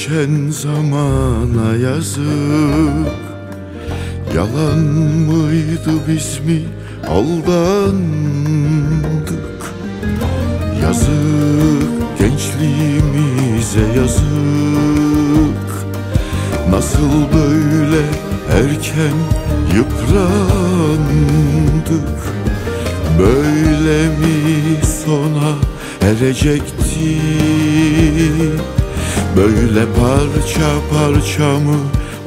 Geçen zamana yazık, yalan mıydı biz mi aldandık? Yazık gençliğimize yazık, nasıl böyle erken yıprandık? Böyle mi sona erecekti? Böyle parça parça mı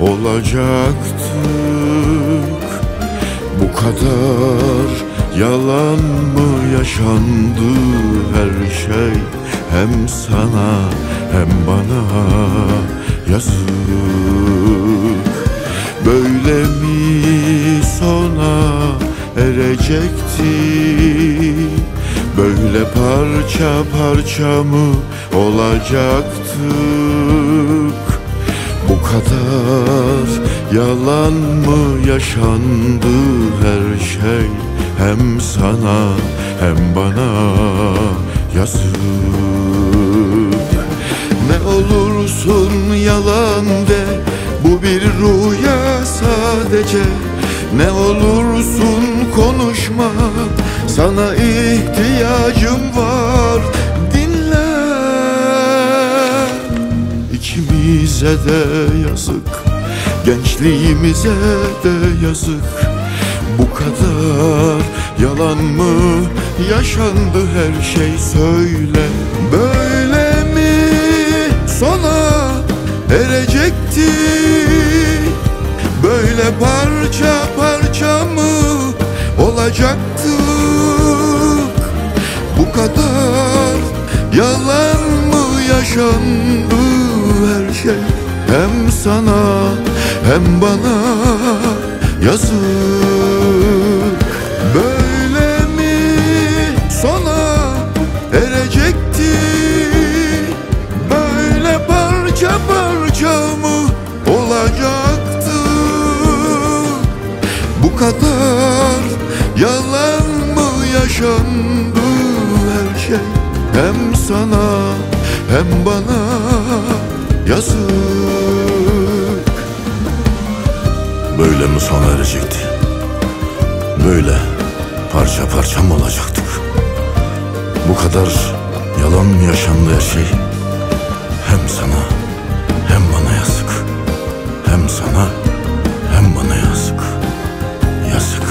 olacaktık? Bu kadar yalan mı yaşandı her şey? Hem sana hem bana yazık. Böyle mi sona erecekti? Böyle parça parça mı olacaktık? Bu kadar yalan mı yaşandı her şey? Hem sana hem bana yazık. Ne olursun yalan de, bu bir rüya sadece. Ne olursun konuşma, sana ihtiyacım var. Dinle, ikimize de yazık, gençliğimize de yazık. Bu kadar yalan mı yaşandı her şey, söyle. Böyle mi sona erecekti? Böyle parça parça mı olacaktık? Bu kadar yalan mı yaşandı her şey? Hem sana hem bana yazık. Böyle mi sona erecekti? Böyle parça parça mı olacaktı? Bu kadar yalan mı yaşandı her şey? Hem sana hem bana yazık. Böyle mi sona erecekti? Böyle parça parça mı olacaktık? Bu kadar yalan mı yaşandı her şey? Hem sana hem bana yazık. Hem sana hem bana yazık. Yazık.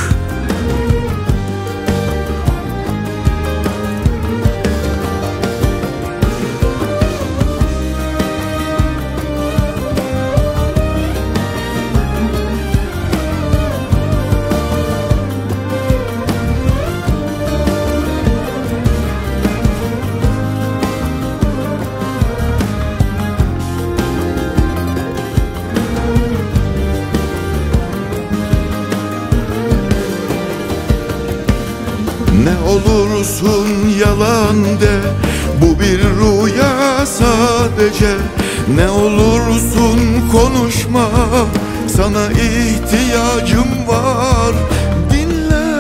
Ne olursun yalan de, bu bir rüya sadece. Ne olursun konuşma, sana ihtiyacım var. Dinle,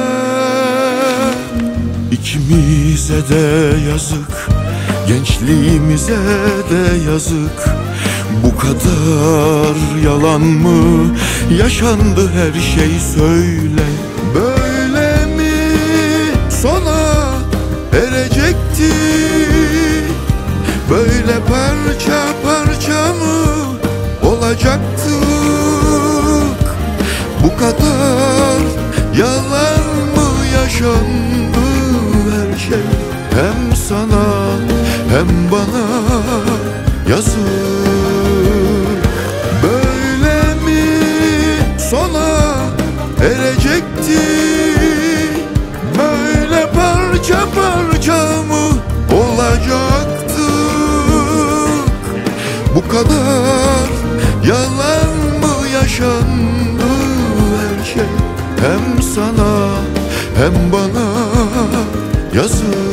ikimize de yazık, gençliğimize de yazık. Bu kadar yalan mı yaşandı her şey, söyle. Böyle sona erecekti? Böyle parça parça mı olacaktık? Bu kadar yalan mı yaşandı her şey? Hem sana hem bana yazık. Böyle mi sona erecekti? Böyle parça parça mı olacaktık? Bu kadar yalan mı yaşandı her şey? Hem sana hem bana yazık.